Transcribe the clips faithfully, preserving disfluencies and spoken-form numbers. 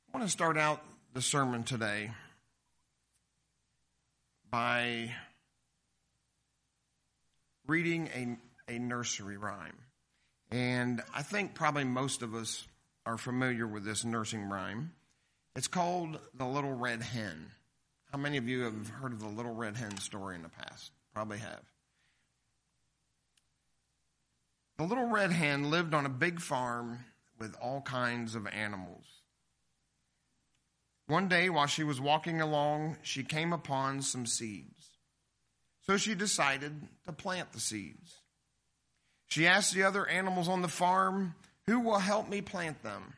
I want to start out the sermon today by reading a, a nursery rhyme. And I think probably most of us are familiar with this nursery rhyme. It's called The Little Red Hen. How many of you have heard of the Little Red Hen story in the past? Probably have. The little red hen lived on a big farm with all kinds of animals. One day, while she was walking along, she came upon some seeds. So she decided to plant the seeds. She asked the other animals on the farm, "Who will help me plant them?"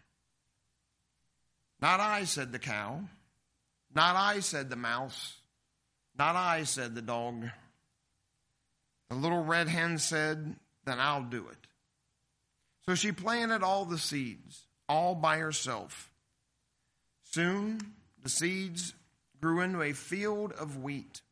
"Not I," said the cow. "Not I," said the mouse. "Not I," said the dog. The little red hen said, "Then I'll do it." So she planted all the seeds, all by herself. Soon, the seeds grew into a field of wheat.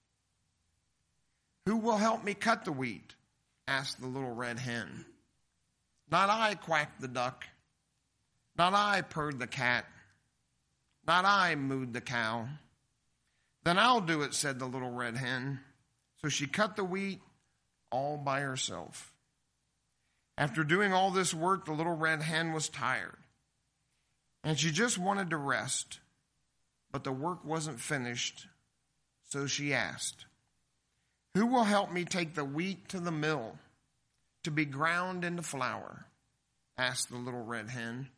"Who will help me cut the wheat?" asked the little red hen. "Not I," quacked the duck. "Not I," purred the cat. "Not I," mooed the cow. "Then I'll do it," said the little red hen. So she cut the wheat all by herself. After doing all this work, the little red hen was tired, and she just wanted to rest. But the work wasn't finished, so she asked, "Who will help me take the wheat to the mill to be ground into flour?" asked the little red hen.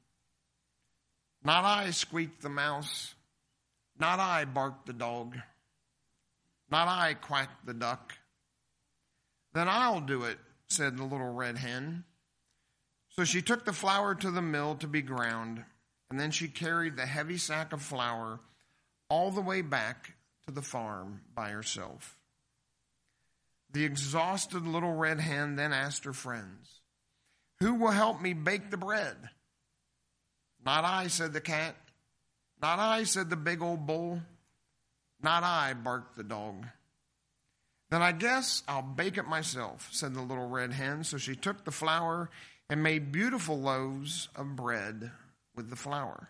"Not I," squeaked the mouse. "Not I," barked the dog. "Not I," quacked the duck. "Then I'll do it," said the little red hen. So she took the flour to the mill to be ground, and then she carried the heavy sack of flour all the way back to the farm by herself. The exhausted little red hen then asked her friends, "Who will help me bake the bread?" "Not I," said the cat. "Not I," said the big old bull. "Not I," barked the dog. "Then I guess I'll bake it myself," said the little red hen. So she took the flour and made beautiful loaves of bread with the flour.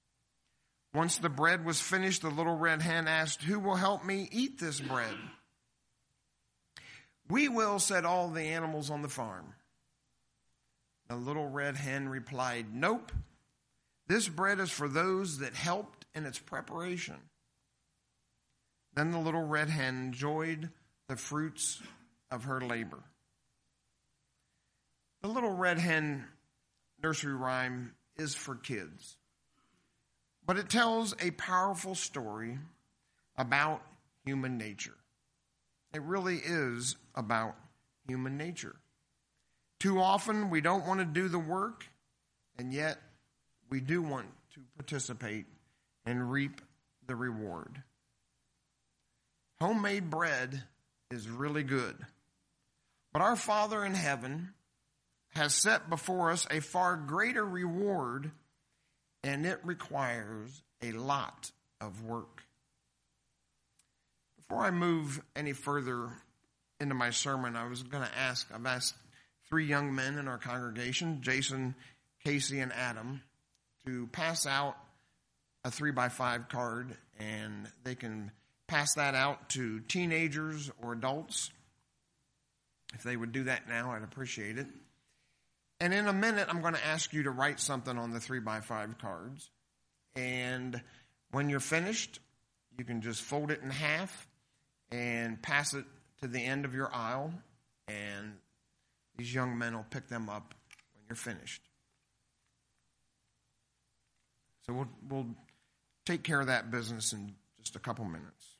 Once the bread was finished, the little red hen asked, "Who will help me eat this bread?" "We will," said all the animals on the farm. The little red hen replied, "Nope. This bread is for those that helped in its preparation." Then the little red hen enjoyed the fruits of her labor. The Little Red Hen nursery rhyme is for kids, but it tells a powerful story about human nature. It really is about human nature. Too often we don't want to do the work, and yet we do want to participate and reap the reward. Homemade bread is really good, but our Father in heaven has set before us a far greater reward, and it requires a lot of work. Before I move any further into my sermon, I was going to ask, I've asked three young men in our congregation, Jason, Casey, and Adam, to pass out a three by five card, and they can pass that out to teenagers or adults. If they would do that now, I'd appreciate it. And in a minute, I'm going to ask you to write something on the three by five cards. And when you're finished, you can just fold it in half and pass it to the end of your aisle. And these young men will pick them up when you're finished. So we'll, we'll take care of that business in just a couple minutes.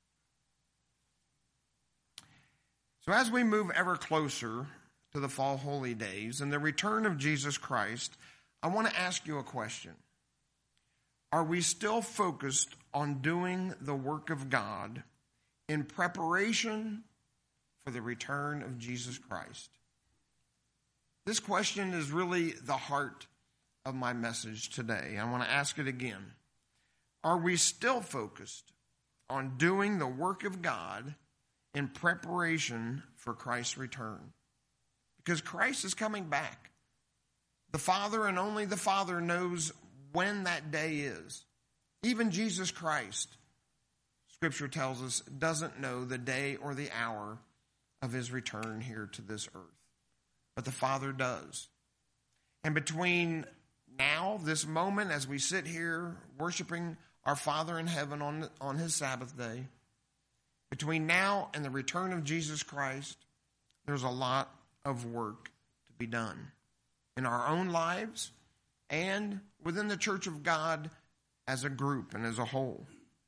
So as we move ever closer to the fall holy days and the return of Jesus Christ, I want to ask you a question. Are we still focused on doing the work of God in preparation for the return of Jesus Christ? This question is really the heart of my message today. I want to ask it again. Are we still focused on doing the work of God in preparation for Christ's return? Because Christ is coming back. The Father and only the Father knows when that day is. Even Jesus Christ, Scripture tells us, doesn't know the day or the hour of his return here to this earth. But the Father does. And between now, this moment, as we sit here worshiping our Father in heaven on, on his Sabbath day, between now and the return of Jesus Christ, there's a lot of work to be done in our own lives and within the church of God as a group and as a whole.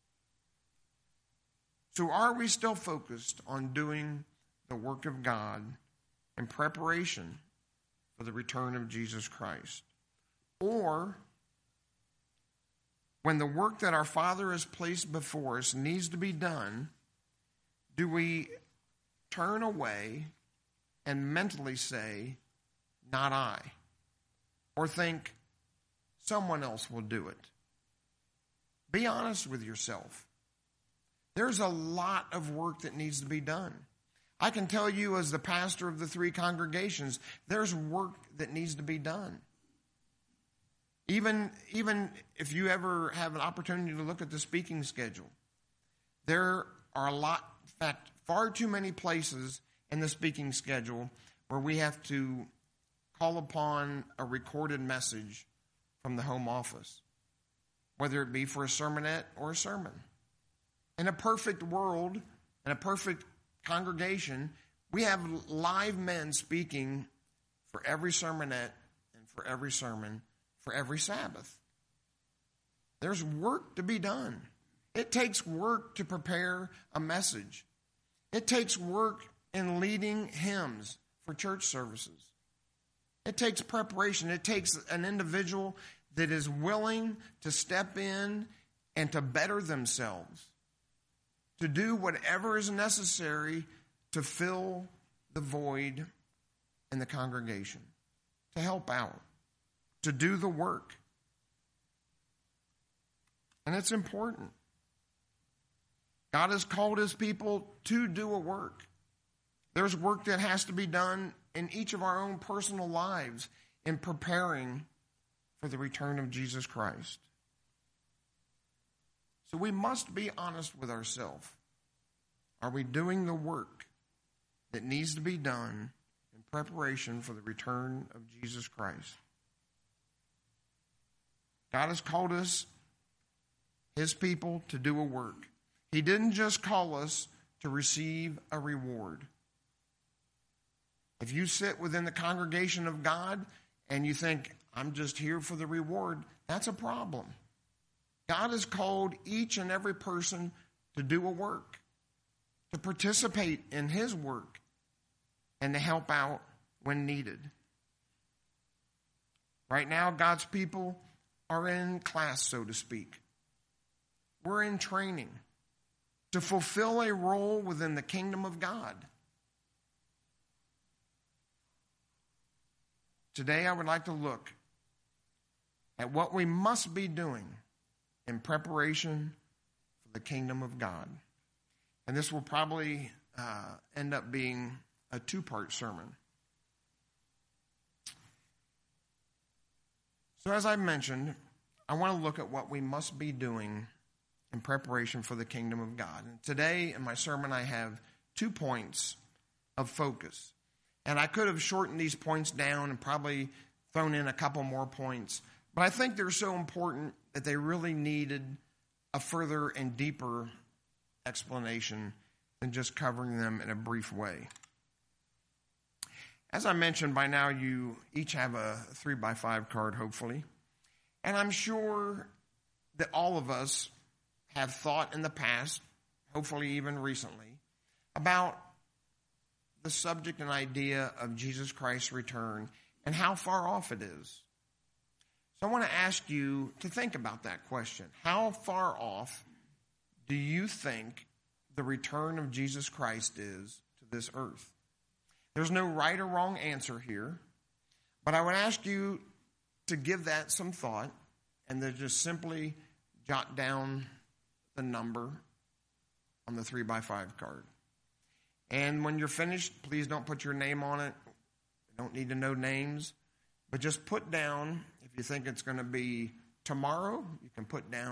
So are we still focused on doing the work of God in preparation for the return of Jesus Christ? Or, when the work that our Father has placed before us needs to be done, do we turn away and mentally say, not I? Or think, someone else will do it? Be honest with yourself. There's a lot of work that needs to be done. I can tell you, as the pastor of the three congregations, there's work that needs to be done. Even, even if you ever have an opportunity to look at the speaking schedule, there are a lot, in fact, far too many places in the speaking schedule where we have to call upon a recorded message from the home office, whether it be for a sermonette or a sermon. In a perfect world, in a perfect congregation, we have live men speaking for every sermonette and for every sermon, for every Sabbath. There's work to be done. It takes work to prepare a message. It takes work in leading hymns for church services. It takes preparation. It takes an individual that is willing to step in and to better themselves, to do whatever is necessary to fill the void in the congregation, to help out, to do the work. And it's important. God has called his people to do a work. There's work that has to be done in each of our own personal lives in preparing for the return of Jesus Christ. So we must be honest with ourselves. Are we doing the work that needs to be done in preparation for the return of Jesus Christ? God has called us, his people, to do a work. He didn't just call us to receive a reward. If you sit within the congregation of God and you think, I'm just here for the reward, that's a problem. God has called each and every person to do a work, to participate in his work, and to help out when needed. Right now, God's people are in class, so to speak. We're in training to fulfill a role within the kingdom of God. Today, I would like to look at what we must be doing in preparation for the kingdom of God. And this will probably uh, end up being a two-part sermon. So as I mentioned, I want to look at what we must be doing in preparation for the kingdom of God. And today in my sermon, I have two points of focus. And I could have shortened these points down and probably thrown in a couple more points. But I think they're so important that they really needed a further and deeper explanation than just covering them in a brief way. As I mentioned, by now you each have a three by five card, hopefully. And I'm sure that all of us have thought in the past, hopefully even recently, about the subject and idea of Jesus Christ's return and how far off it is. So I want to ask you to think about that question. How far off do you think the return of Jesus Christ is to this earth? There's no right or wrong answer here, but I would ask you to give that some thought and then just simply jot down the number on the three by five card. And when you're finished, please don't put your name on it. You don't need to know names, but just put down, if you think it's going to be tomorrow, you can put down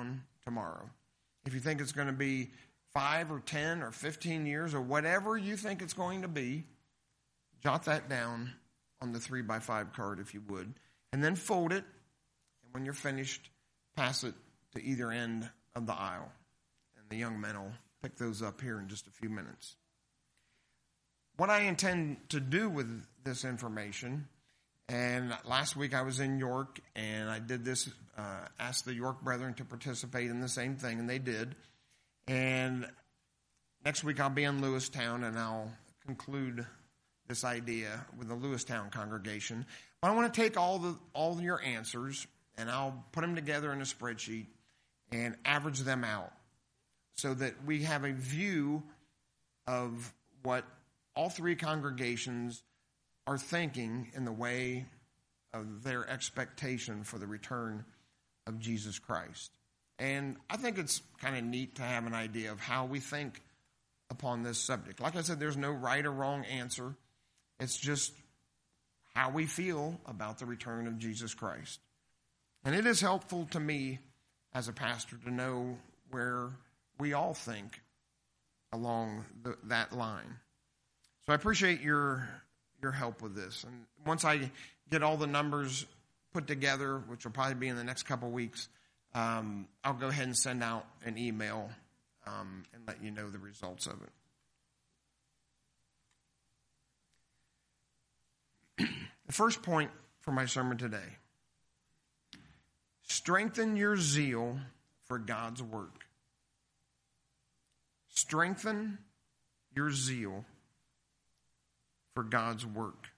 tomorrow. If you think it's going to be five or ten or fifteen years or whatever you think it's going to be, jot that down on the three by five card if you would, and then fold it, and when you're finished, pass it to either end of the aisle. And the young men will pick those up here in just a few minutes. What I intend to do with this information, and last week I was in York, and I did this, uh, asked the York brethren to participate in the same thing, and they did. And next week I'll be in Lewistown, and I'll conclude this idea with the Lewistown congregation. But I want to take all the all your answers, and I'll put them together in a spreadsheet and average them out so that we have a view of what all three congregations are thinking in the way of their expectation for the return of Jesus Christ. And I think it's kind of neat to have an idea of how we think upon this subject. Like I said, there's no right or wrong answer. It's just how we feel about the return of Jesus Christ. And it is helpful to me as a pastor to know where we all think along the, that line. So I appreciate your your help with this. And once I get all the numbers put together, which will probably be in the next couple weeks, um, I'll go ahead and send out an email um, and let you know the results of it. The first point for my sermon today: strengthen your zeal for God's work. Strengthen your zeal for God's work.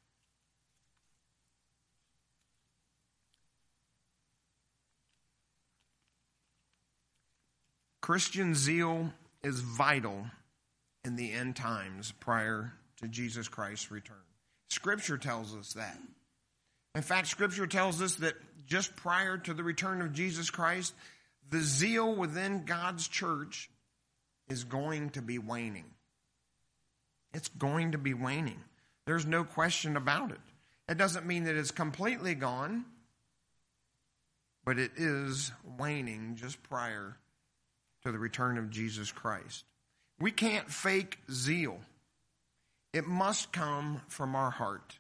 Christian zeal is vital in the end times prior to Jesus Christ's return. Scripture tells us that. In fact, Scripture tells us that just prior to the return of Jesus Christ, the zeal within God's church is going to be waning. It's going to be waning. There's no question about it. It doesn't mean that it's completely gone, but it is waning just prior to the return of Jesus Christ. We can't fake zeal. It must come from our heart.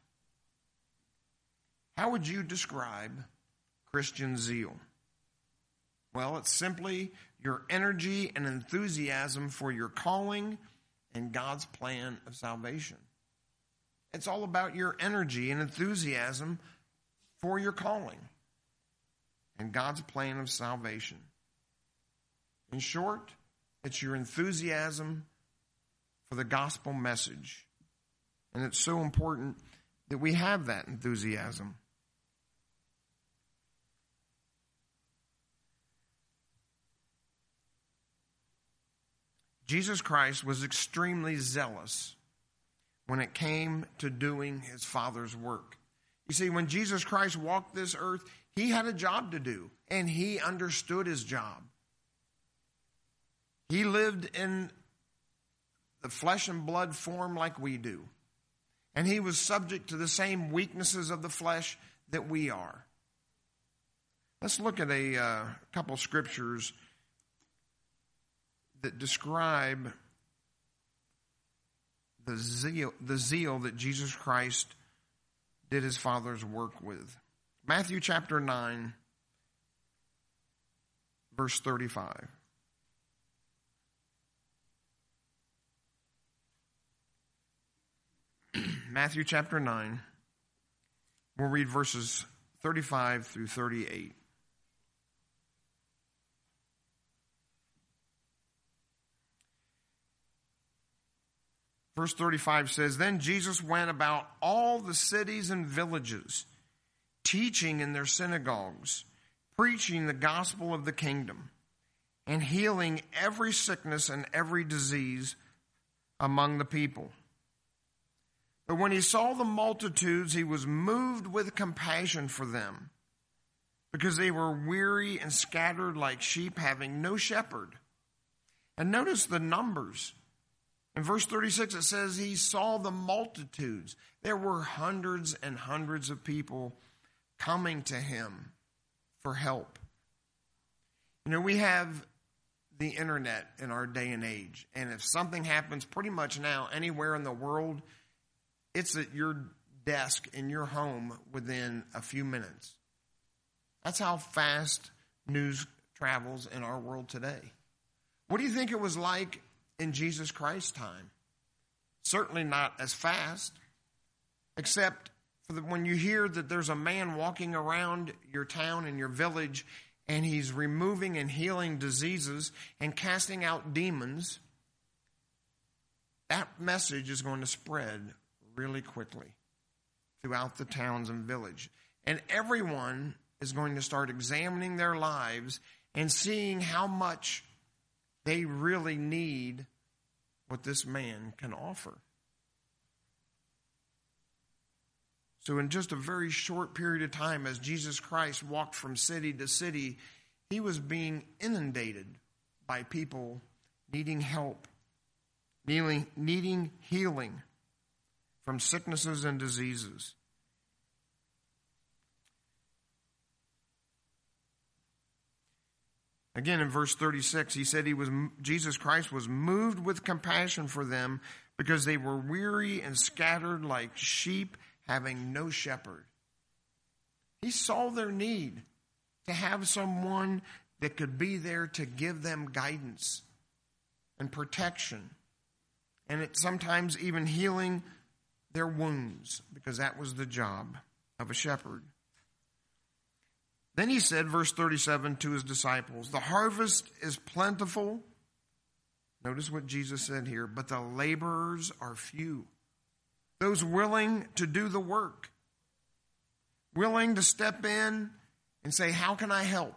How would you describe Christian zeal? Well, it's simply your energy and enthusiasm for your calling and God's plan of salvation. It's all about your energy and enthusiasm for your calling and God's plan of salvation. In short, it's your enthusiasm for the gospel message. And it's so important that we have that enthusiasm. Jesus Christ was extremely zealous when it came to doing his Father's work. You see, when Jesus Christ walked this earth, he had a job to do, and he understood his job. He lived in the flesh and blood form like we do, and he was subject to the same weaknesses of the flesh that we are. Let's look at a uh, couple scriptures that describe the zeal, the zeal that Jesus Christ did his Father's work with. Matthew chapter nine, verse thirty-five. Matthew chapter nine, we'll read verses thirty-five through thirty-eight. Verse thirty-five says, "Then Jesus went about all the cities and villages, teaching in their synagogues, preaching the gospel of the kingdom, and healing every sickness and every disease among the people. But when he saw the multitudes, he was moved with compassion for them, because they were weary and scattered like sheep, having no shepherd." And notice the numbers. In verse thirty-six, it says he saw the multitudes. There were hundreds and hundreds of people coming to him for help. You know, we have the internet in our day and age. And if something happens pretty much now anywhere in the world, it's at your desk in your home within a few minutes. That's how fast news travels in our world today. What do you think it was like in Jesus Christ's time? Certainly not as fast, except for the, when you hear that there's a man walking around your town and your village and he's removing and healing diseases and casting out demons, that message is going to spread really quickly throughout the towns and village. And everyone is going to start examining their lives and seeing how much they really need what this man can offer. So in just a very short period of time, as Jesus Christ walked from city to city, he was being inundated by people needing help, needing, needing healing from sicknesses and diseases. Again, in verse thirty-six, he said he was Jesus Christ was moved with compassion for them because they were weary and scattered like sheep having no shepherd. He saw their need to have someone that could be there to give them guidance and protection, and it sometimes even healing their wounds, because that was the job of a shepherd. Then he said, verse thirty-seven, to his disciples, the harvest is plentiful. Notice what Jesus said here, but the laborers are few. Those willing to do the work, willing to step in and say, how can I help?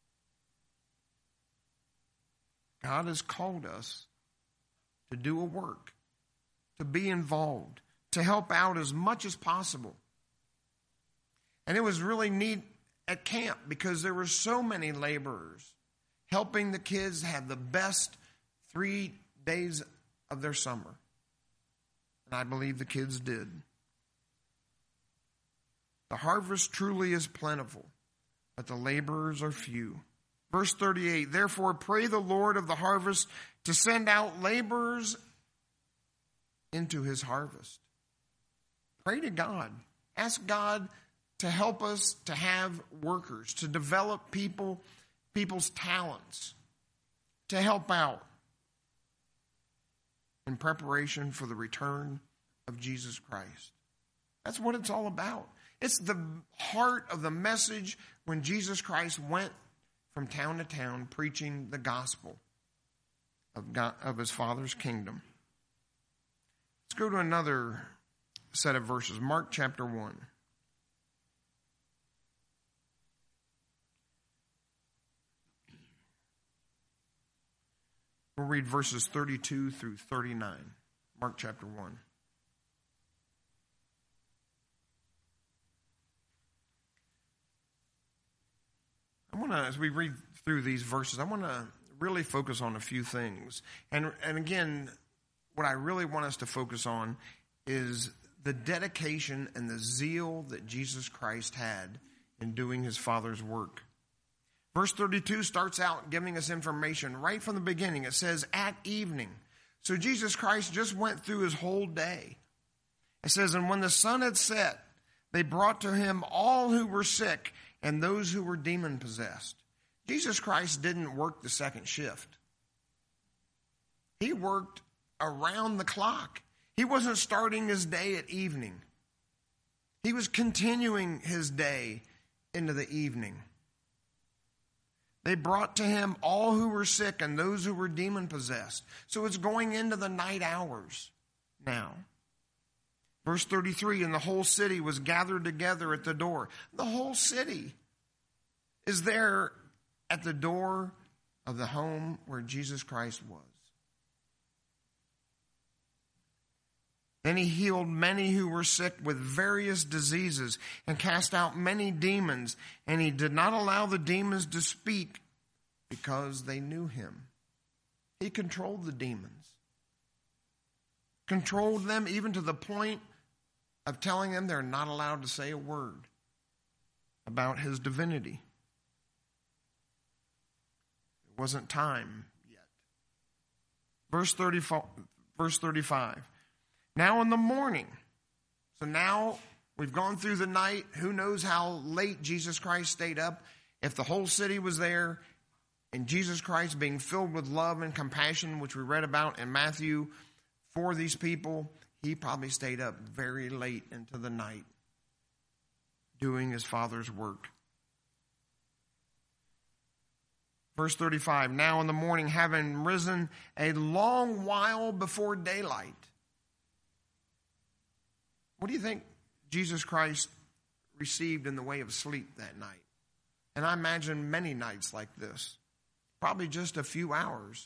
God has called us to do a work, to be involved, to help out as much as possible. And it was really neat at camp because there were so many laborers helping the kids have the best three days of their summer. And I believe the kids did. The harvest truly is plentiful, but the laborers are few. Verse thirty-eight, therefore pray the Lord of the harvest to send out laborers into his harvest. Pray to God. Ask God to help us to have workers, to develop people, people's talents, to help out in preparation for the return of Jesus Christ. That's what it's all about. It's the heart of the message when Jesus Christ went from town to town preaching the gospel of God, of his Father's kingdom. Let's go to another set of verses. Mark chapter one. We'll read verses thirty-two through thirty-nine. Mark chapter one. I want to, as we read through these verses, I want to really focus on a few things. And, and again, what I really want us to focus on is the dedication and the zeal that Jesus Christ had in doing his Father's work. Verse thirty-two starts out giving us information right from the beginning. It says, at evening. So Jesus Christ just went through his whole day. It says, and when the sun had set, they brought to him all who were sick and those who were demon-possessed. Jesus Christ didn't work the second shift. He worked around the clock. He wasn't starting his day at evening. He was continuing his day into the evening. They brought to him all who were sick and those who were demon-possessed. So it's going into the night hours now. Verse thirty-three, and the whole city was gathered together at the door. The whole city is there at the door of the home where Jesus Christ was. Then he healed many who were sick with various diseases and cast out many demons. And he did not allow the demons to speak because they knew him. He controlled the demons. Controlled them even to the point of telling them they're not allowed to say a word about his divinity. It wasn't time yet. Verse thirty-four, verse thirty-five. Now in the morning, so now we've gone through the night. Who knows how late Jesus Christ stayed up? If the whole city was there, and Jesus Christ being filled with love and compassion, which we read about in Matthew, for these people, he probably stayed up very late into the night doing his Father's work. Verse thirty-five, now in the morning, having risen a long while before daylight. What do you think Jesus Christ received in the way of sleep that night? And I imagine many nights like this. Probably just a few hours.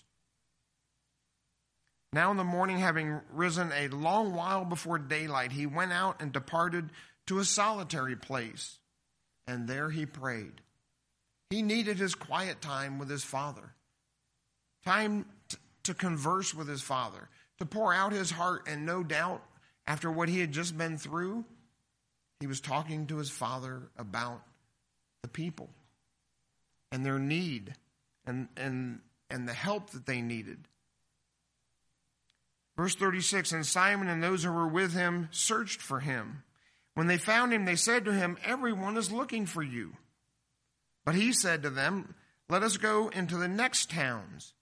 Now in the morning, having risen a long while before daylight, he went out and departed to a solitary place. And there he prayed. He needed his quiet time with his Father. Time t- to converse with his Father. To pour out his heart, and no doubt, after what he had just been through, he was talking to his Father about the people and their need and, and, and the help that they needed. Verse thirty-six, and Simon and those who were with him searched for him. When they found him, they said to him, everyone is looking for you. But he said to them, let us go into the next towns.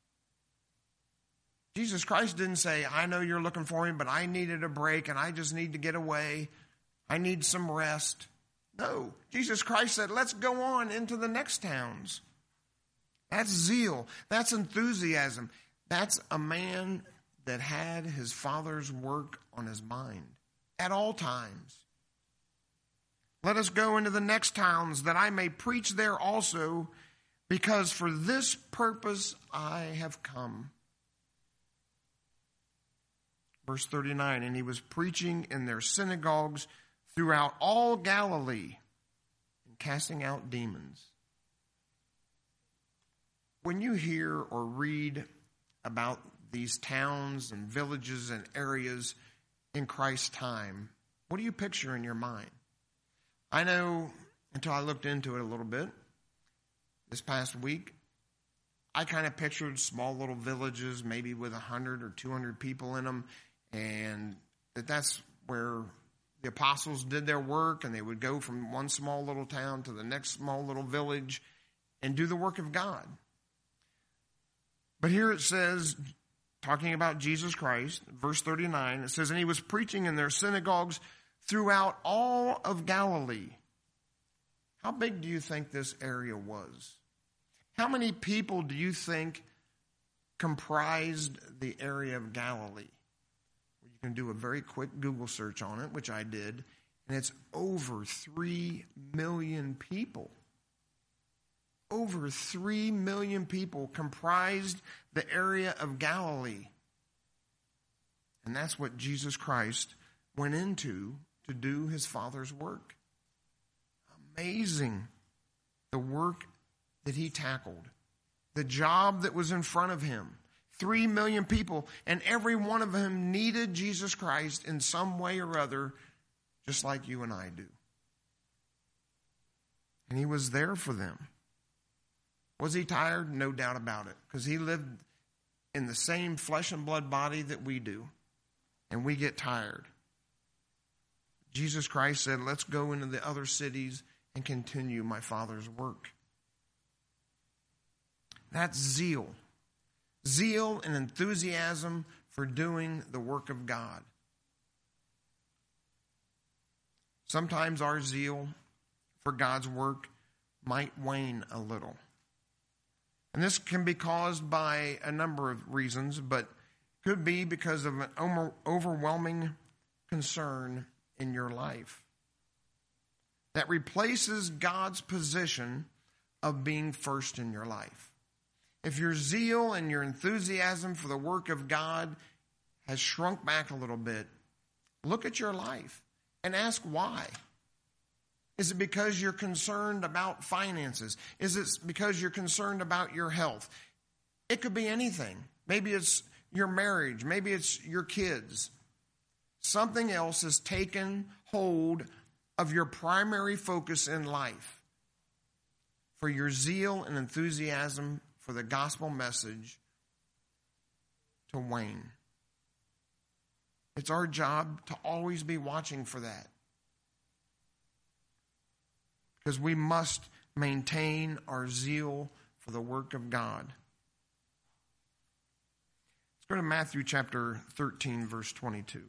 Jesus Christ didn't say, I know you're looking for me, but I needed a break and I just need to get away. I need some rest. No, Jesus Christ said, let's go on into the next towns. That's zeal. That's enthusiasm. That's a man that had his Father's work on his mind at all times. Let us go into the next towns that I may preach there also, because for this purpose I have come. Verse thirty-nine, and he was preaching in their synagogues throughout all Galilee and casting out demons. When you hear or read about these towns and villages and areas in Christ's time, what do you picture in your mind? I know, until I looked into it a little bit this past week, I kind of pictured small little villages, maybe with one hundred or two hundred people in them, and that that's where the apostles did their work, and they would go from one small little town to the next small little village and do the work of God. But here it says, talking about Jesus Christ, verse thirty-nine, it says, and he was preaching in their synagogues throughout all of Galilee. How big do you think this area was? How many people do you think comprised the area of Galilee? You can do a very quick Google search on it, which I did, and it's over three million people. Over three million people comprised the area of Galilee. And that's what Jesus Christ went into to do his Father's work. Amazing, the work that he tackled. The job that was in front of him. Three million people, and every one of them needed Jesus Christ in some way or other, just like you and I do. And he was there for them. Was he tired? No doubt about it, because he lived in the same flesh and blood body that we do, and we get tired. Jesus Christ said, let's go into the other cities and continue my Father's work. That's zeal. Zeal and enthusiasm for doing the work of God. Sometimes our zeal for God's work might wane a little. And this can be caused by a number of reasons, but could be because of an overwhelming concern in your life that replaces God's position of being first in your life. If your zeal and your enthusiasm for the work of God has shrunk back a little bit, look at your life and ask why. Is it because you're concerned about finances? Is it because you're concerned about your health? It could be anything. Maybe it's your marriage. Maybe it's your kids. Something else has taken hold of your primary focus in life. For your zeal and enthusiasm for the gospel message to wane. It's our job to always be watching for that. Because we must maintain our zeal for the work of God. Let's go to Matthew chapter thirteen, verse twenty-two.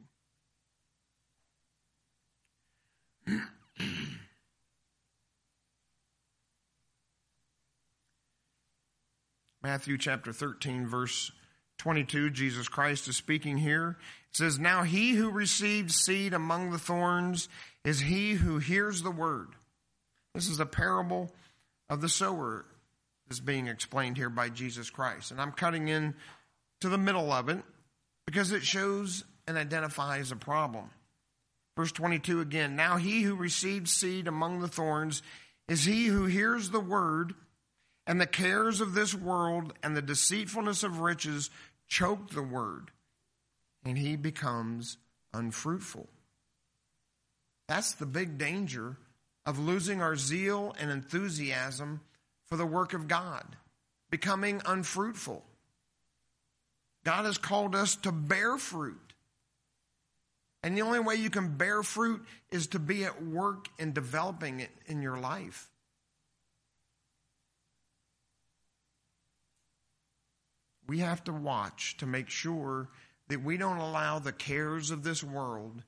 Matthew chapter thirteen, verse twenty-two, Jesus Christ is speaking here. It says, "Now he who received seed among the thorns is he who hears the word." This is a parable of the sower that's being explained here by Jesus Christ. And I'm cutting in to the middle of it because it shows and identifies a problem. Verse twenty-two again, "Now he who received seed among the thorns is he who hears the word, and the cares of this world and the deceitfulness of riches choke the word, and he becomes unfruitful." That's the big danger of losing our zeal and enthusiasm for the work of God, becoming unfruitful. God has called us to bear fruit. And the only way you can bear fruit is to be at work in developing it in your life. We have to watch to make sure that we don't allow the cares of this world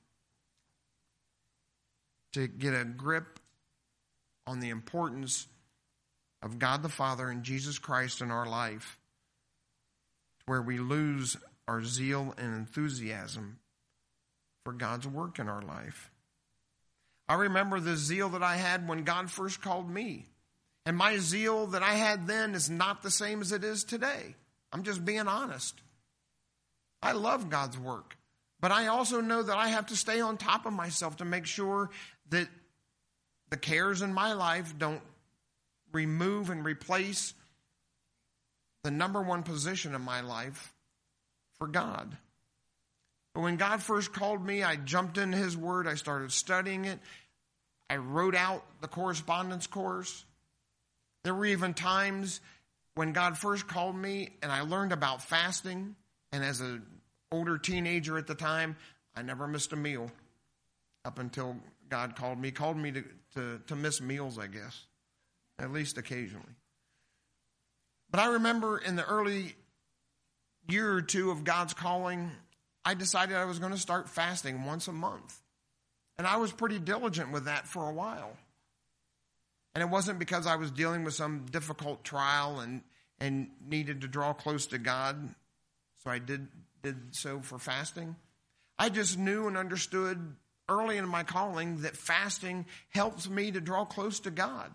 to get a grip on the importance of God the Father and Jesus Christ in our life, where we lose our zeal and enthusiasm for God's work in our life. I remember the zeal that I had when God first called me. And my zeal that I had then is not the same as it is today. I'm just being honest. I love God's work. But I also know that I have to stay on top of myself to make sure that the cares in my life don't remove and replace the number one position in my life for God. But when God first called me, I jumped into His Word. I started studying it. I wrote out the correspondence course. There were even times when God first called me and I learned about fasting. And as an older teenager at the time, I never missed a meal up until God called me. Called me to, to, to miss meals, I guess, at least occasionally. But I remember in the early year or two of God's calling, I decided I was going to start fasting once a month. And I was pretty diligent with that for a while. And it wasn't because I was dealing with some difficult trial and, and needed to draw close to God. So I did, did so for fasting. I just knew and understood early in my calling that fasting helps me to draw close to God.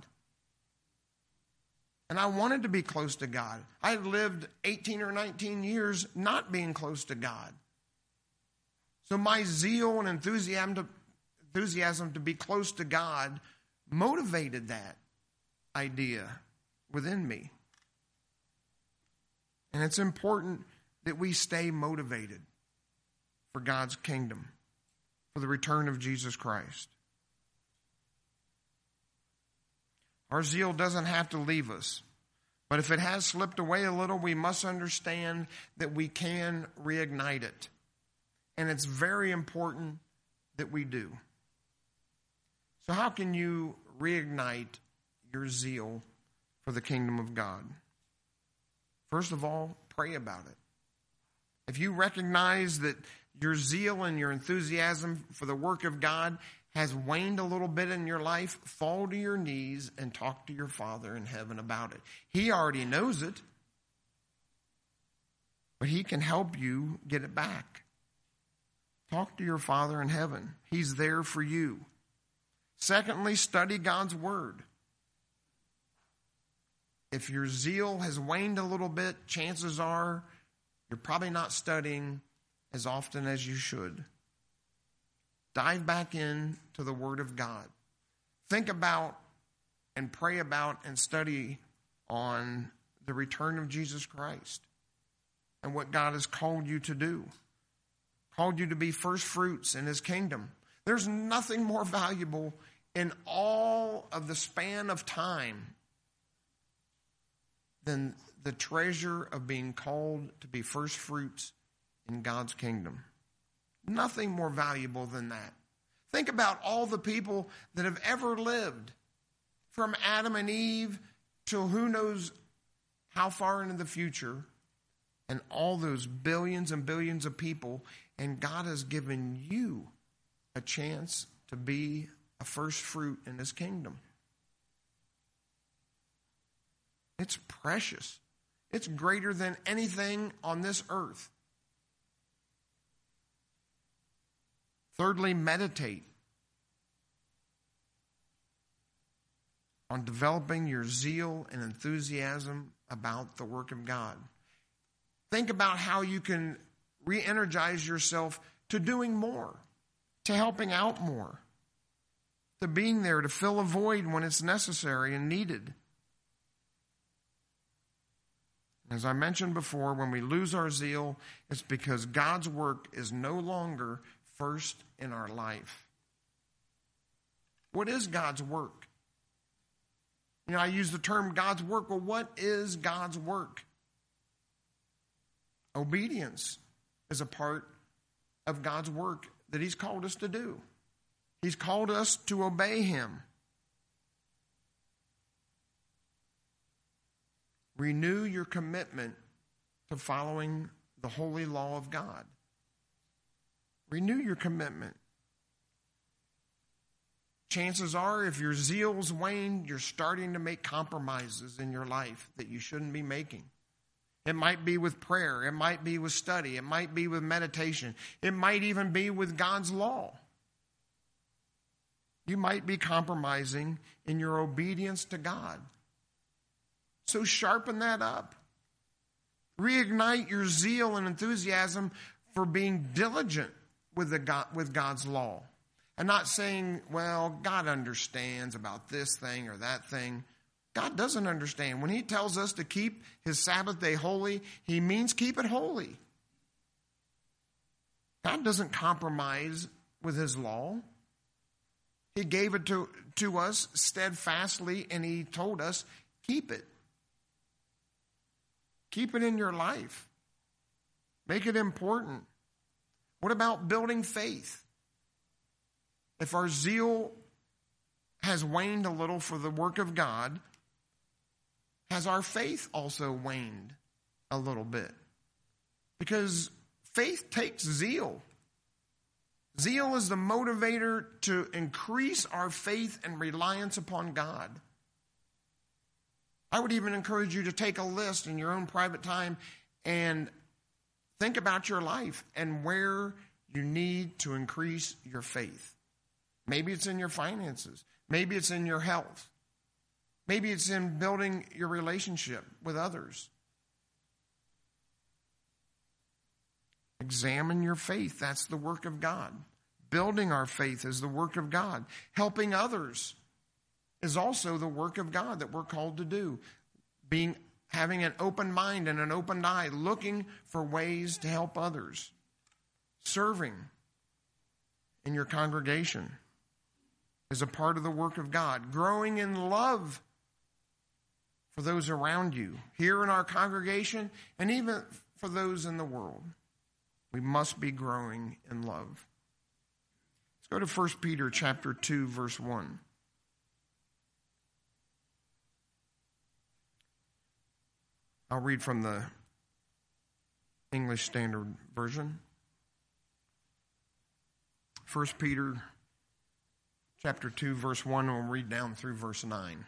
And I wanted to be close to God. I had lived eighteen or nineteen years not being close to God. So my zeal and enthusiasm to, enthusiasm to be close to God motivated that idea within me. And it's important that we stay motivated for God's kingdom, for the return of Jesus Christ. Our zeal doesn't have to leave us. But if it has slipped away a little, we must understand that we can reignite it. And it's very important that we do. So how can you reignite your zeal for the kingdom of God? First of all, pray about it. If you recognize that your zeal and your enthusiasm for the work of God has waned a little bit in your life, fall to your knees and talk to your Father in heaven about it. He already knows it, but He can help you get it back. Talk to your Father in heaven. He's there for you. Secondly, study God's Word. If your zeal has waned a little bit, chances are you're probably not studying as often as you should. Dive back into the Word of God. Think about and pray about and study on the return of Jesus Christ and what God has called you to do. Called you to be first fruits in His kingdom. There's nothing more valuable in all of the span of time than the treasure of being called to be first fruits in God's kingdom. Nothing more valuable than that. Think about all the people that have ever lived, from Adam and Eve till who knows how far into the future, and all those billions and billions of people, and God has given you a chance to be a first fruit in his kingdom. It's precious. It's greater than anything on this earth. Thirdly, meditate on developing your zeal and enthusiasm about the work of God. Think about how you can re-energize yourself to doing more, to helping out more, to being there to fill a void when it's necessary and needed. As I mentioned before, when we lose our zeal, it's because God's work is no longer first in our life. What is God's work? You know, I use the term God's work. Well, what is God's work? Obedience is a part of God's work that he's called us to do. He's called us to obey him. Renew your commitment to following the holy law of God. Renew your commitment. Chances are, if your zeal's waned, you're starting to make compromises in your life that you shouldn't be making. It might be with prayer. It might be with study. It might be with meditation. It might even be with God's law. You might be compromising in your obedience to God. So sharpen that up. Reignite your zeal and enthusiasm for being diligent with the God, with God's law. And not saying, well, God understands about this thing or that thing. God doesn't understand. When he tells us to keep his Sabbath day holy, he means keep it holy. God doesn't compromise with his law. He gave it to, to us steadfastly, and he told us, keep it. Keep it in your life. Make it important. What about building faith? If our zeal has waned a little for the work of God, has our faith also waned a little bit? Because faith takes zeal. Zeal is the motivator to increase our faith and reliance upon God. I would even encourage you to take a list in your own private time and think about your life and where you need to increase your faith. Maybe it's in your finances. Maybe it's in your health. Maybe it's in building your relationship with others. Examine your faith. That's the work of God. Building our faith is the work of God. Helping others is also the work of God that we're called to do. Being, having an open mind and an open eye, looking for ways to help others. Serving in your congregation is a part of the work of God. Growing in love for those around you, here in our congregation, and even for those in the world. We must be growing in love. Let's go to First Peter chapter two, verse one. I'll read from the English Standard Version. First Peter chapter two, verse one, and we'll read down through verse nine.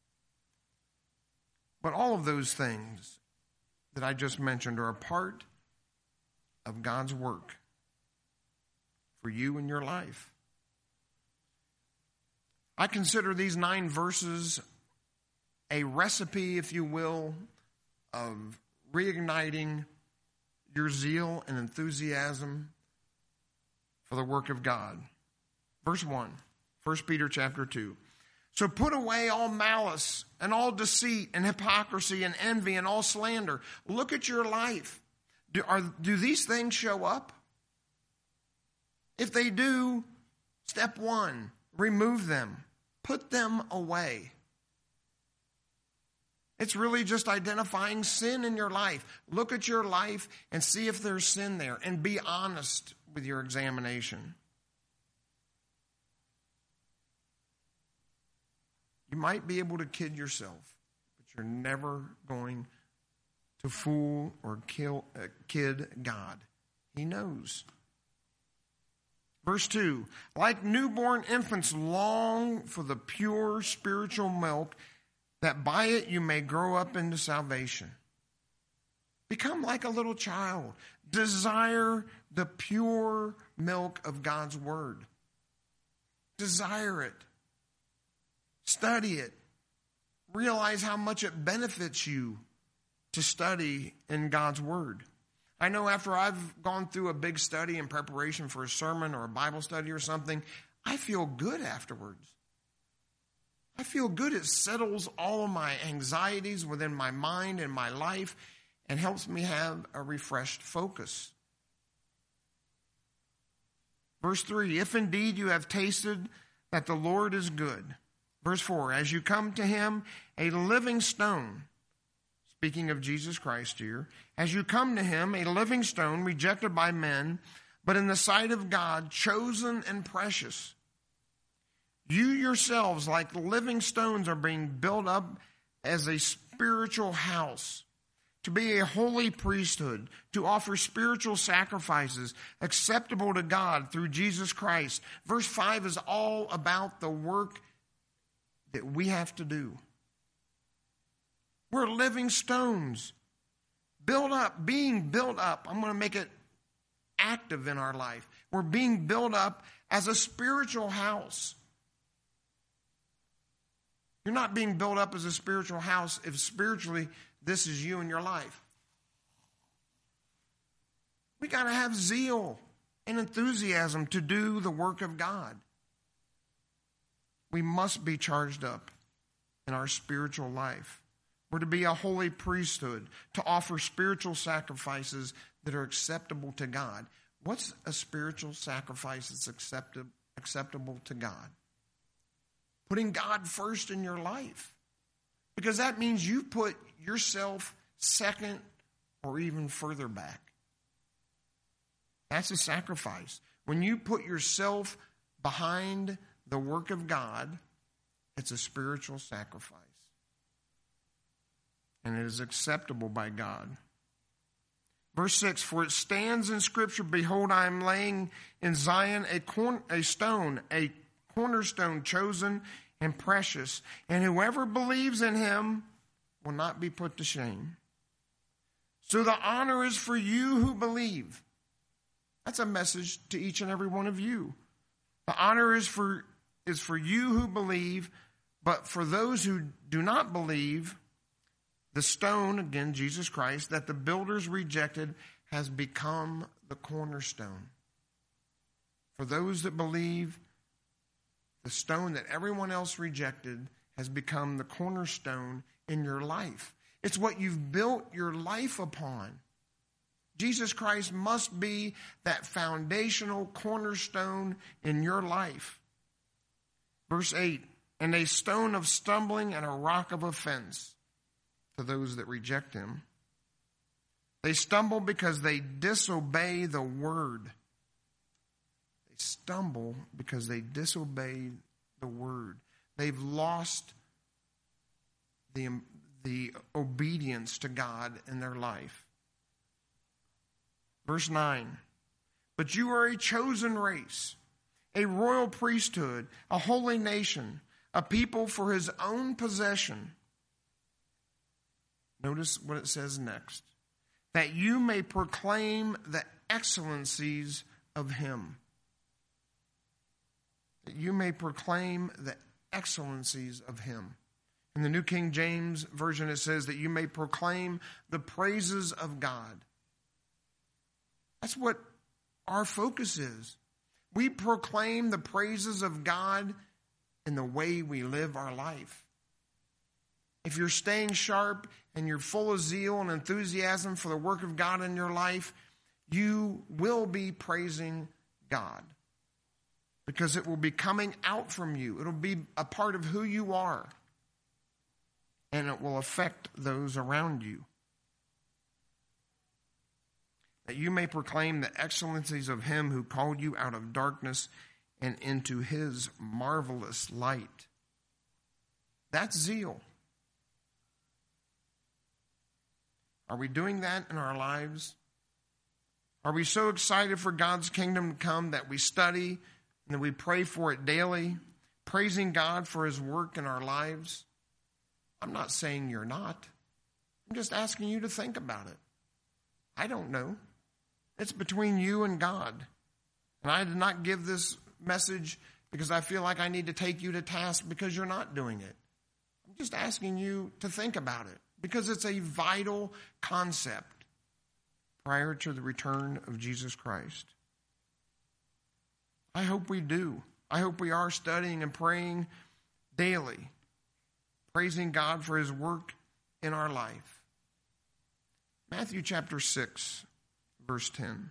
But all of those things that I just mentioned are a part of God's work for you in your life. I consider these nine verses a recipe, if you will, of reigniting your zeal and enthusiasm for the work of God. Verse one, First Peter chapter two. So put away all malice and all deceit and hypocrisy and envy and all slander. Look at your life. Do, are, do these things show up? If they do, step one, remove them. Put them away. It's really just identifying sin in your life. Look at your life and see if there's sin there, and be honest with your examination. You might be able to kid yourself, but you're never going to fool or kill, uh, kid God. He knows. Verse two, like newborn infants long for the pure spiritual milk, that by it you may grow up into salvation. Become like a little child. Desire the pure milk of God's word. Desire it. Study it. Realize how much it benefits you to study in God's word. I know after I've gone through a big study in preparation for a sermon or a Bible study or something, I feel good afterwards. I feel good. It settles all of my anxieties within my mind and my life and helps me have a refreshed focus. Verse three, if indeed you have tasted that the Lord is good. Verse four, as you come to him, a living stone, speaking of Jesus Christ here, as you come to him, a living stone rejected by men, but in the sight of God, chosen and precious. You yourselves, like living stones, are being built up as a spiritual house, to be a holy priesthood, to offer spiritual sacrifices acceptable to God through Jesus Christ. Verse five is all about the work that we have to do. We're living stones, built up, being built up. I'm going to make it active in our life. We're being built up as a spiritual house. You're not being built up as a spiritual house if spiritually this is you in your life. We got to have zeal and enthusiasm to do the work of God. We must be charged up in our spiritual life. We're to be a holy priesthood, to offer spiritual sacrifices that are acceptable to God. What's a spiritual sacrifice that's acceptable, acceptable to God? Putting God first in your life. Because that means you put yourself second or even further back. That's a sacrifice. When you put yourself behind the work of God, it's a spiritual sacrifice. And it is acceptable by God. Verse six, for it stands in Scripture, behold, I am laying in Zion a, corn, a stone, a cornerstone chosen and precious, and whoever believes in him will not be put to shame. So the honor is for you who believe. That's a message to each and every one of you. The honor is for, is for you who believe, but for those who do not believe, the stone, again, Jesus Christ, that the builders rejected has become the cornerstone. For those that believe, the stone that everyone else rejected has become the cornerstone in your life. It's what you've built your life upon. Jesus Christ must be that foundational cornerstone in your life. Verse eight, and a stone of stumbling and a rock of offense to those that reject him. They stumble because they disobey the word. They stumble because they disobey the word. They've lost the, the obedience to God in their life. Verse nine, but you are a chosen race, a royal priesthood, a holy nation, a people for his own possession. Notice what it says next. That you may proclaim the excellencies of him. That you may proclaim the excellencies of him. In the New King James Version it says that you may proclaim the praises of God. That's what our focus is. We proclaim the praises of God in the way we live our life. If you're staying sharp and you're full of zeal and enthusiasm for the work of God in your life, you will be praising God. Because it will be coming out from you. It'll be a part of who you are. and it will affect those around you. That you may proclaim the excellencies of him who called you out of darkness and into his marvelous light. That's zeal. Are we doing that in our lives? Are we so excited for God's kingdom to come that we study and that we pray for it daily, praising God for his work in our lives? I'm not saying you're not. I'm just asking you to think about it. I don't know. It's between you and God. And I did not give this message because I feel like I need to take you to task because you're not doing it. I'm just asking you to think about it because it's a vital concept prior to the return of Jesus Christ. I hope we do. I hope we are studying and praying daily, praising God for his work in our life. Matthew chapter six, verse ten.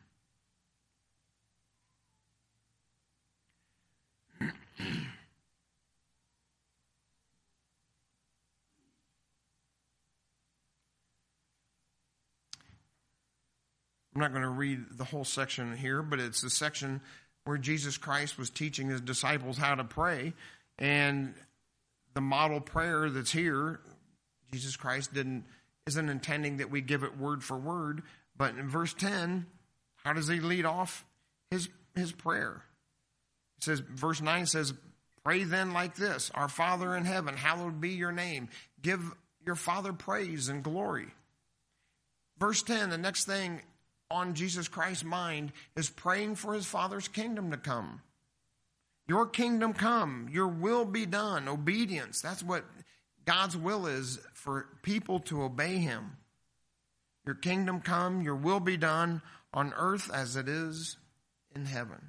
I'm not going to read the whole section here, but it's the section where Jesus Christ was teaching his disciples how to pray. And the model prayer that's here, Jesus Christ didn't isn't intending that we give it word for word. But in verse ten, how does he lead off his, his prayer? It says, verse nine says, pray then like this, our Father in heaven, hallowed be your name. Give your Father praise and glory. Verse ten, the next thing on Jesus Christ's mind is praying for his Father's kingdom to come. Your kingdom come, your will be done, obedience. That's what God's will is, for people to obey him. Your kingdom come, your will be done on earth as it is in heaven.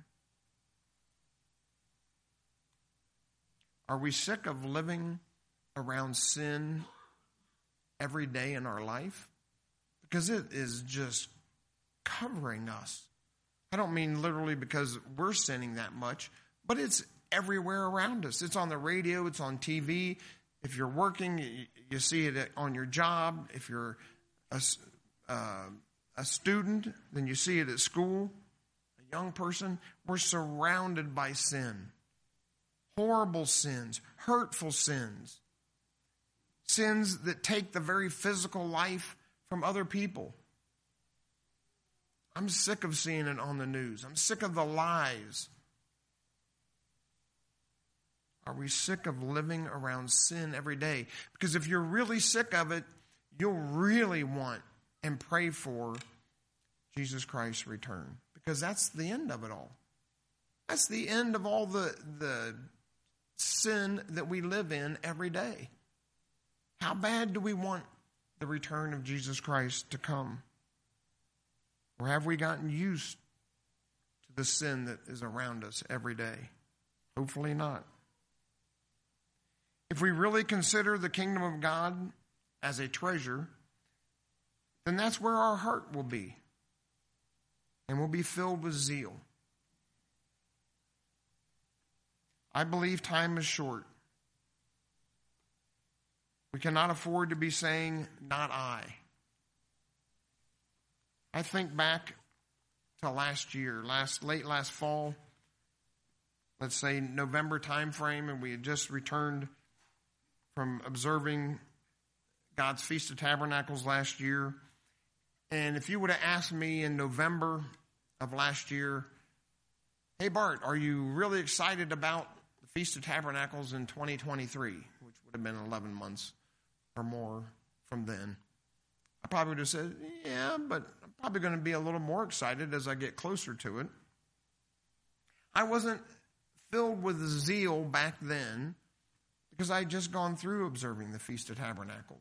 Are we sick of living around sin every day in our life? Because it is just covering us. I don't mean literally because we're sinning that much, but it's everywhere around us. It's on the radio, it's on T V. If you're working, you see it on your job. If you're a, uh, a student, then you see it at school. A young person, we're surrounded by sin. Horrible sins, hurtful sins. Sins that take the very physical life from other people. I'm sick of seeing it on the news. I'm sick of the lies. Are we sick of living around sin every day? Because if you're really sick of it, you'll really want and pray for Jesus Christ's return. Because that's the end of it all. That's the end of all the, the sin that we live in every day. How bad do we want the return of Jesus Christ to come? Or have we gotten used to the sin that is around us every day? Hopefully not. If we really consider the kingdom of God as a treasure, then that's where our heart will be. And we'll be filled with zeal. I believe time is short. We cannot afford to be saying, not I. I think back to last year, last late last fall, let's say November time frame, and we had just returned from observing God's Feast of Tabernacles last year. And if you would have asked me in November of last year, hey Bart, are you really excited about the Feast of Tabernacles in twenty twenty-three, which would have been eleven months or more from then, I probably would have said, yeah, but I'm probably going to be a little more excited as I get closer to it. I wasn't filled with zeal back then because I had just gone through observing the Feast of Tabernacles.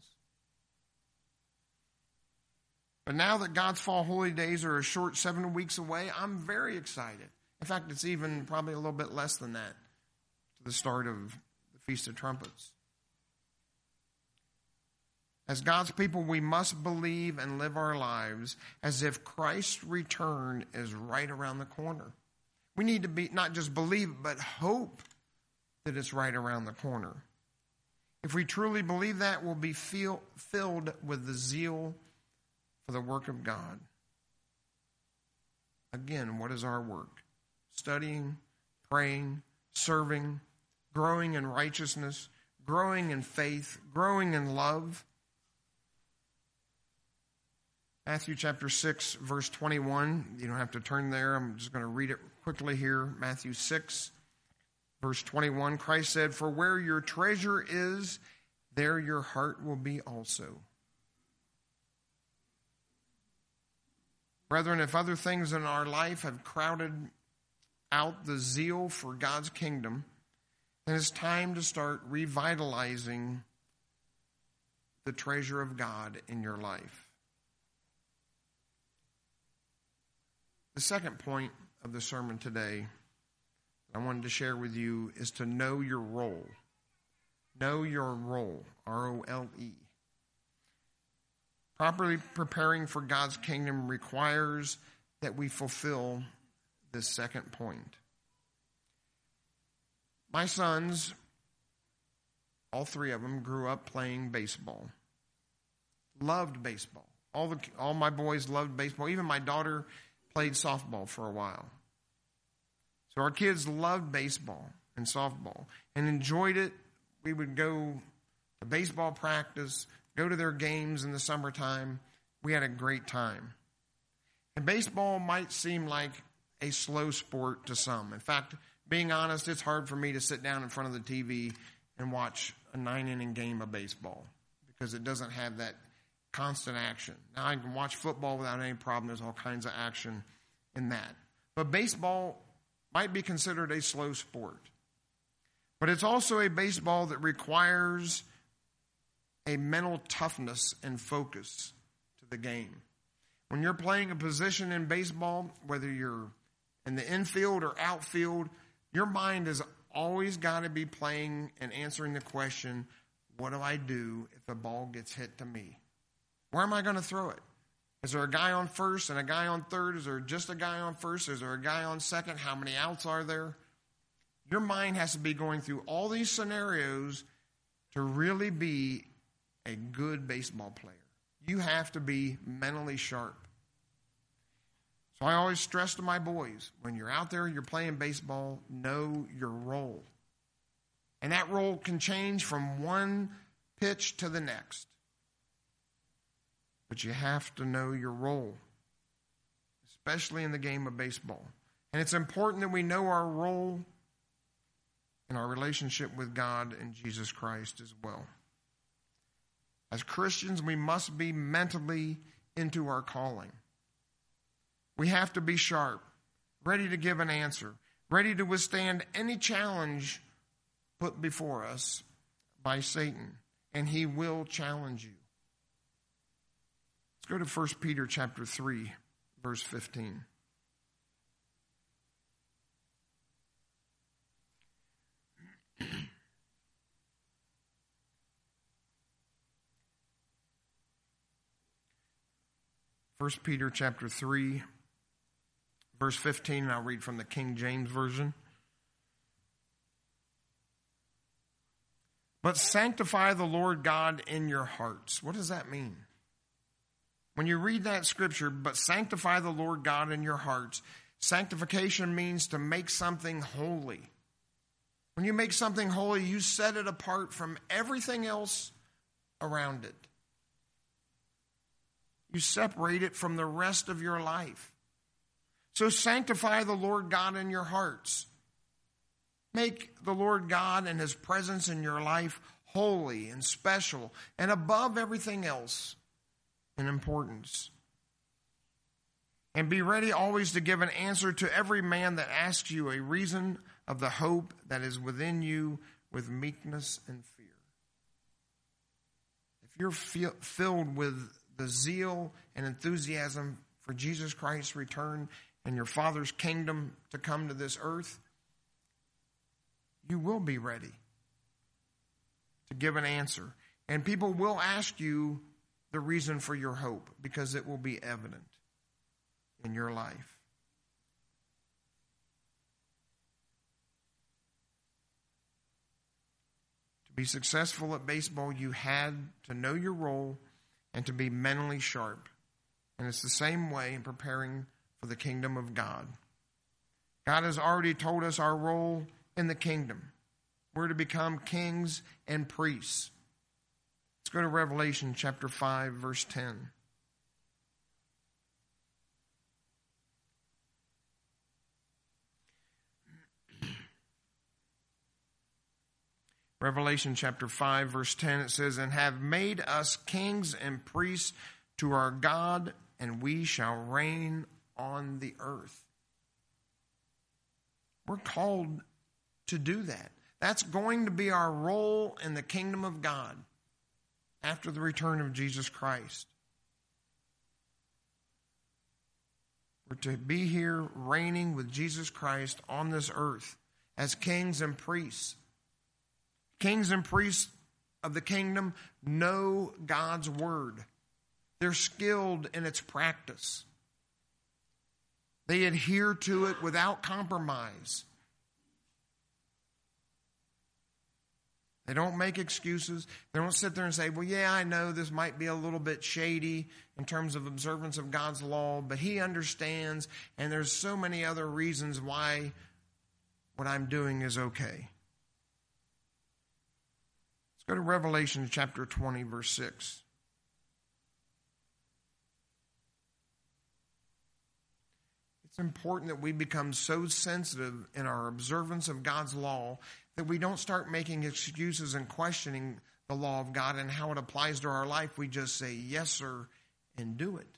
But now that God's fall holy days are a short seven weeks away, I'm very excited. In fact, it's even probably a little bit less than that to the start of the Feast of Trumpets. As God's people, we must believe and live our lives as if Christ's return is right around the corner. We need to be not just believe, but hope that it's right around the corner. If we truly believe that, we'll be feel, filled with the zeal for the work of God. Again, what is our work? Studying, praying, serving, growing in righteousness, growing in faith, growing in love. Matthew chapter six, verse twenty-one. You don't have to turn there. I'm just going to read it quickly here. Matthew six, verse twenty-one. Christ said, "For where your treasure is, there your heart will be also." Brethren, if other things in our life have crowded out the zeal for God's kingdom, then it's time to start revitalizing the treasure of God in your life. The second point of the sermon today that I wanted to share with you is to know your role. Know your role, R O L E. Properly preparing for God's kingdom requires that we fulfill this second point. My sons, all three of them, grew up playing baseball. Loved baseball. All the all my boys loved baseball. Even my daughter played softball for a while. So our kids loved baseball and softball and enjoyed it. We would go to baseball practice, go to their games in the summertime. We had a great time. And baseball might seem like a slow sport to some. In fact, being honest, it's hard for me to sit down in front of the T V and watch a nine-inning game of baseball because it doesn't have that constant action. Now, I can watch football without any problem. There's all kinds of action in that. But baseball might be considered a slow sport. But it's also a baseball that requires a mental toughness and focus to the game. When you're playing a position in baseball, whether you're in the infield or outfield, your mind has always got to be playing and answering the question, what do I do if the ball gets hit to me? Where am I going to throw it? Is there a guy on first and a guy on third? Is there just a guy on first? Is there a guy on second? How many outs are there? Your mind has to be going through all these scenarios to really be a good baseball player. You have to be mentally sharp. So I always stress to my boys, when you're out there, you're playing baseball, know your role. And that role can change from one pitch to the next. But you have to know your role, especially in the game of baseball. And it's important that we know our role in our relationship with God and Jesus Christ as well. As Christians, we must be mentally into our calling. We have to be sharp, ready to give an answer, ready to withstand any challenge put before us by Satan, and he will challenge you. Let's go to First Peter chapter three, verse fifteen. First Peter chapter three, verse fifteen, and I'll read from the King James Version. But sanctify the Lord God in your hearts. What does that mean? When you read that scripture, but sanctify the Lord God in your hearts, sanctification means to make something holy. When you make something holy, you set it apart from everything else around it. You separate it from the rest of your life. So sanctify the Lord God in your hearts. Make the Lord God and his presence in your life holy and special and above everything else in importance. And be ready always to give an answer to every man that asks you a reason of the hope that is within you with meekness and fear. If you're feel, filled with the zeal and enthusiasm for Jesus Christ's return and your Father's kingdom to come to this earth, you will be ready to give an answer. And people will ask you the reason for your hope because it will be evident in your life. To be successful at baseball, you had to know your role and to be mentally sharp. And it's the same way in preparing for the kingdom of God. God has already told us our role in the kingdom. We're to become kings and priests. Let's go to Revelation chapter five, verse ten. Revelation chapter five, verse ten, it says, "And have made us kings and priests to our God, and we shall reign on the earth." We're called to do that. That's going to be our role in the kingdom of God after the return of Jesus Christ. We're to be here reigning with Jesus Christ on this earth as kings and priests. Kings and priests of the kingdom know God's word. They're skilled in its practice. They adhere to it without compromise. They don't make excuses. They don't sit there and say, well, yeah, I know this might be a little bit shady in terms of observance of God's law, but he understands, and there's so many other reasons why what I'm doing is okay. Let's go to Revelation chapter twenty, verse six. It's important that we become so sensitive in our observance of God's law that we don't start making excuses and questioning the law of God and how it applies to our life. We just say, yes, sir, and do it.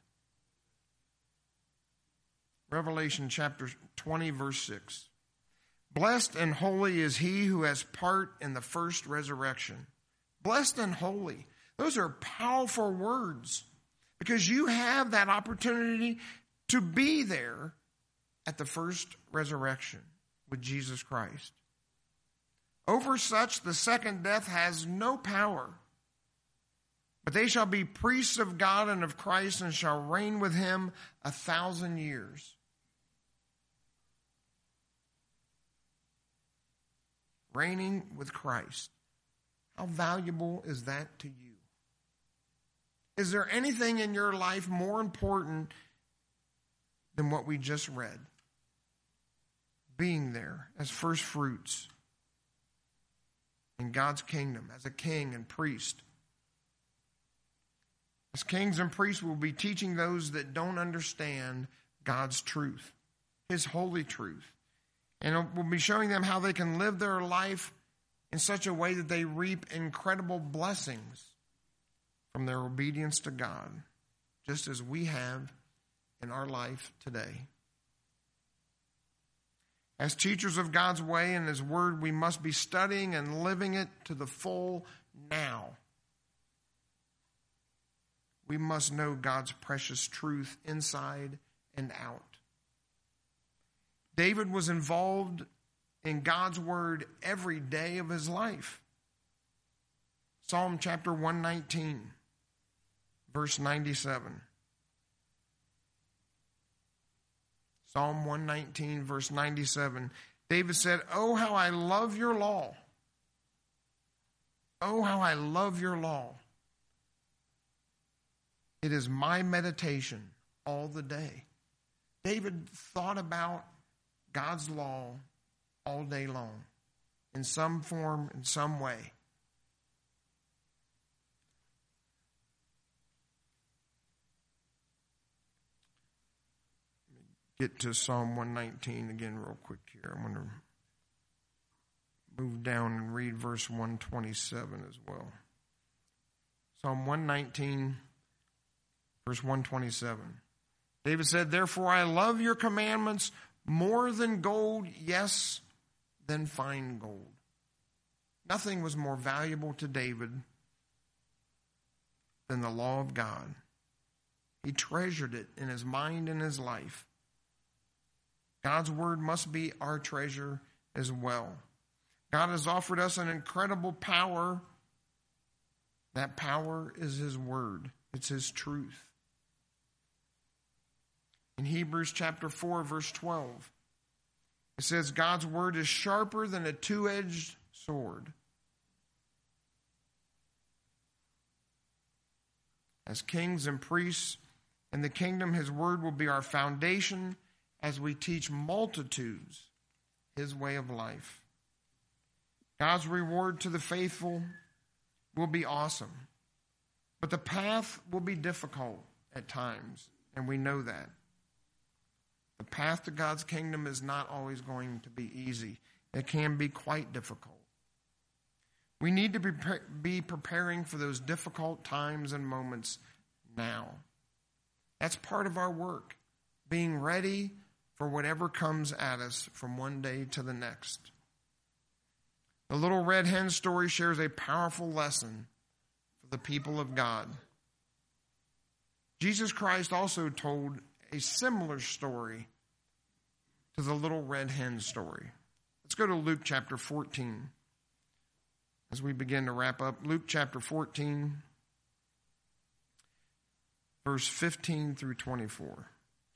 Revelation chapter twenty, verse six. "Blessed and holy is he who has part in the first resurrection." Blessed and holy. Those are powerful words because you have that opportunity to be there at the first resurrection with Jesus Christ. "Over such the second death has no power, but they shall be priests of God and of Christ and shall reign with him a thousand years." Reigning with Christ. How valuable is that to you? Is there anything in your life more important than what we just read? Being there as first fruits in God's kingdom, as a king and priest. As kings and priests, we'll be teaching those that don't understand God's truth, his holy truth. And we'll be showing them how they can live their life in such a way that they reap incredible blessings from their obedience to God, just as we have in our life today. As teachers of God's way and his word, we must be studying and living it to the full now. We must know God's precious truth inside and out. David was involved in God's word every day of his life. Psalm chapter one nineteen, verse ninety-seven. Psalm one nineteen, verse ninety-seven. David said, "Oh, how I love your law. Oh, how I love your law. It is my meditation all the day." David thought about God's law all day long, in some form, in some way. Get to Psalm one nineteen again real quick here. I'm going to move down and read verse one twenty-seven as well. Psalm one nineteen, verse one twenty-seven. David said, "Therefore I love your commandments more than gold, yes, than fine gold." Nothing was more valuable to David than the law of God. He treasured it in his mind and his life. God's word must be our treasure as well. God has offered us an incredible power. That power is his word. It's his truth. In Hebrews chapter four, verse twelve, it says, "God's word is sharper than a two-edged sword, as kings and priests. In the kingdom, his word will be our foundation as we teach multitudes his way of life. God's reward to the faithful will be awesome, but the path will be difficult at times, and we know that. The path to God's kingdom is not always going to be easy. It can be quite difficult. We need to be, be preparing for those difficult times and moments now. That's part of our work, being ready for whatever comes at us from one day to the next. The little red hen story shares a powerful lesson for the people of God. Jesus Christ also told a similar story to the little red hen story. Let's go to Luke chapter fourteen as we begin to wrap up. Luke chapter fourteen, verse fifteen through twenty-four.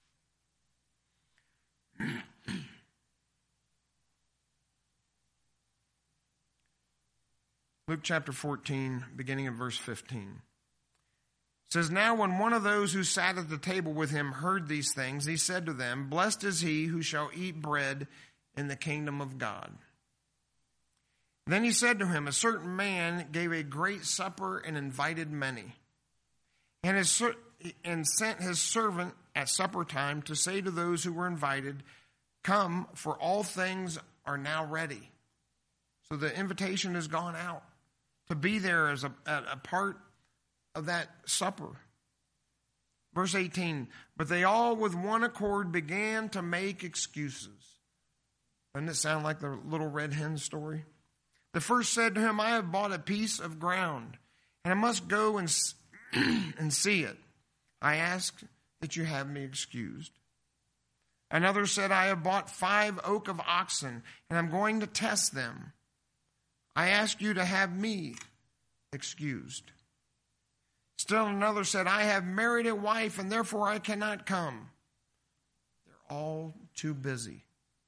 Luke chapter fourteen, beginning of verse fifteen. It says, "Now when one of those who sat at the table with him heard these things, he said to them, 'Blessed is he who shall eat bread in the kingdom of God.' Then he said to him, 'A certain man gave a great supper and invited many, and, his, and sent his servant at supper time to say to those who were invited, Come, for all things are now ready.'" So the invitation has gone out to be there as a, a part of that supper. Verse eighteen, "But they all with one accord began to make excuses." Doesn't it sound like the little red hen story? "The first said to him, 'I have bought a piece of ground, and I must go and, and see it. I ask that you have me excused.' Another said, 'I have bought five yoke of oxen, and I'm going to test them. I ask you to have me excused.' Still another said, 'I have married a wife, and therefore I cannot come.' They're all too busy.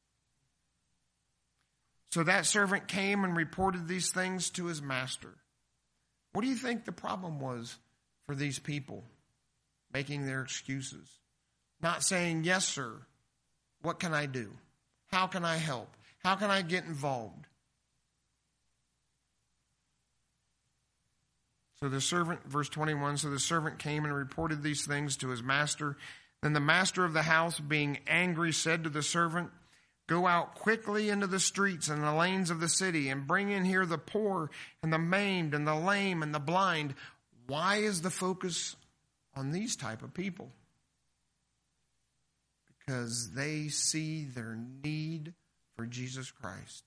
So that servant came and reported these things to his master." What do you think the problem was for these people making their excuses? Not saying, "Yes, sir. What can I do? How can I help? How can I get involved?" So the servant, verse twenty-one, "So the servant came and reported these things to his master. Then the master of the house, being angry, said to the servant, 'Go out quickly into the streets and the lanes of the city and bring in here the poor and the maimed and the lame and the blind.'" Why is the focus on these type of people? Because they see their need for Jesus Christ.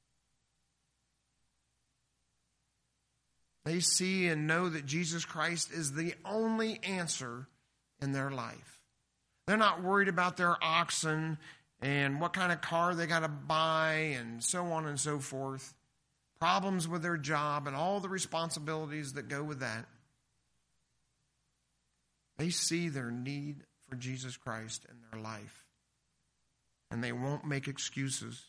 They see and know that Jesus Christ is the only answer in their life. They're not worried about their oxen and what kind of car they got to buy and so on and so forth. Problems with their job and all the responsibilities that go with that. They see their need for Jesus Christ in their life, and they won't make excuses.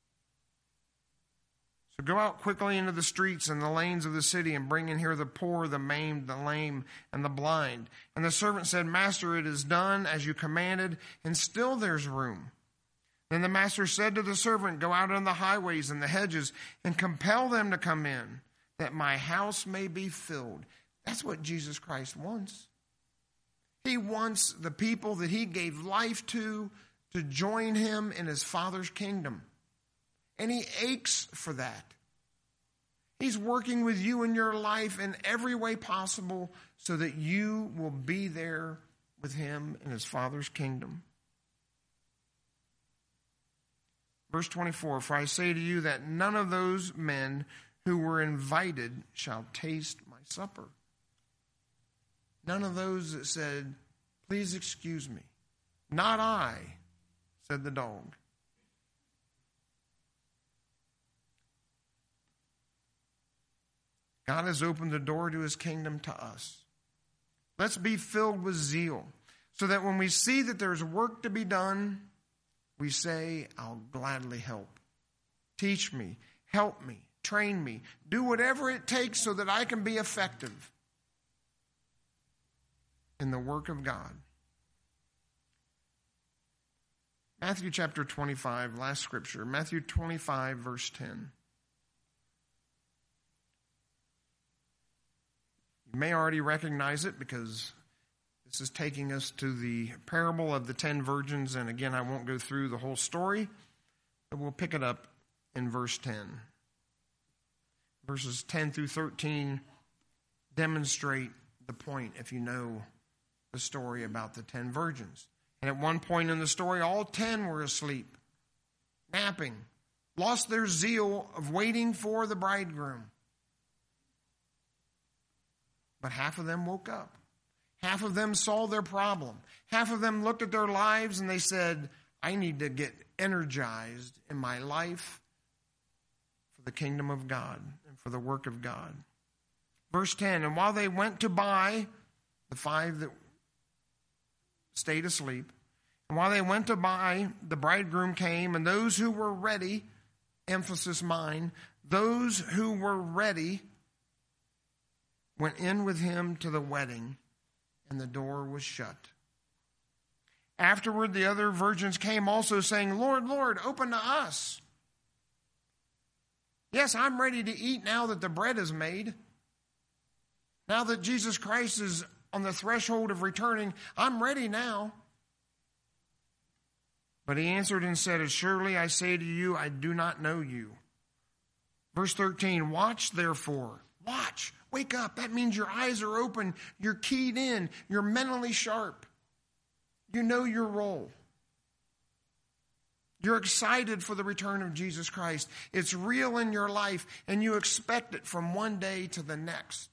"So go out quickly into the streets and the lanes of the city and bring in here the poor, the maimed, the lame, and the blind." And the servant said, "Master, it is done as you commanded, and still there's room." Then the master said to the servant, "Go out on the highways and the hedges and compel them to come in, that my house may be filled." That's what Jesus Christ wants. He wants the people that he gave life to to join him in his Father's kingdom. And he aches for that. He's working with you in your life in every way possible so that you will be there with him in his Father's kingdom. Verse twenty-four, "For I say to you that none of those men who were invited shall taste my supper." None of those that said, "Please excuse me." "Not I," said the dog. God has opened the door to his kingdom to us. Let's be filled with zeal so that when we see that there's work to be done, we say, "I'll gladly help. Teach me, help me, train me, do whatever it takes so that I can be effective." in the work of God. Matthew chapter twenty-five, last scripture. Matthew twenty-five, verse ten. You may already recognize it because this is taking us to the parable of the ten virgins. And again, I won't go through the whole story, but we'll pick it up in verse ten. Verses ten through thirteen demonstrate the point if you know the story about the ten virgins. And at one point in the story, all ten were asleep, napping, lost their zeal of waiting for the bridegroom. But half of them woke up. Half of them saw their problem. Half of them looked at their lives and they said, I need to get energized in my life for the kingdom of God and for the work of God. Verse ten, and while they went to buy, the five that stayed asleep, and while they went to buy, the bridegroom came, and those who were ready, emphasis mine, those who were ready went in with him to the wedding, and the door was shut. Afterward, the other virgins came also, saying, Lord, Lord, open to us. Yes, I'm ready to eat now that the bread is made. Now that Jesus Christ is on the threshold of returning, I'm ready now. But he answered and said, as surely I say to you, I do not know you. Verse thirteen, watch therefore. Watch. Wake up. That means your eyes are open. You're keyed in. You're mentally sharp. You know your role. You're excited for the return of Jesus Christ. It's real in your life, and you expect it from one day to the next.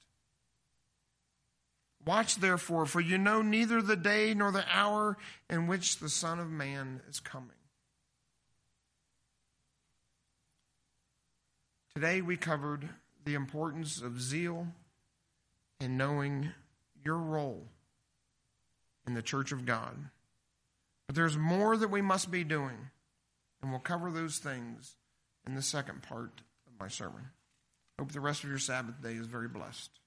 Watch therefore, for you know neither the day nor the hour in which the Son of Man is coming. Today we covered the importance of zeal and knowing your role in the church of God. But there's more that we must be doing, and we'll cover those things in the second part of my sermon. Hope the rest of your Sabbath day is very blessed.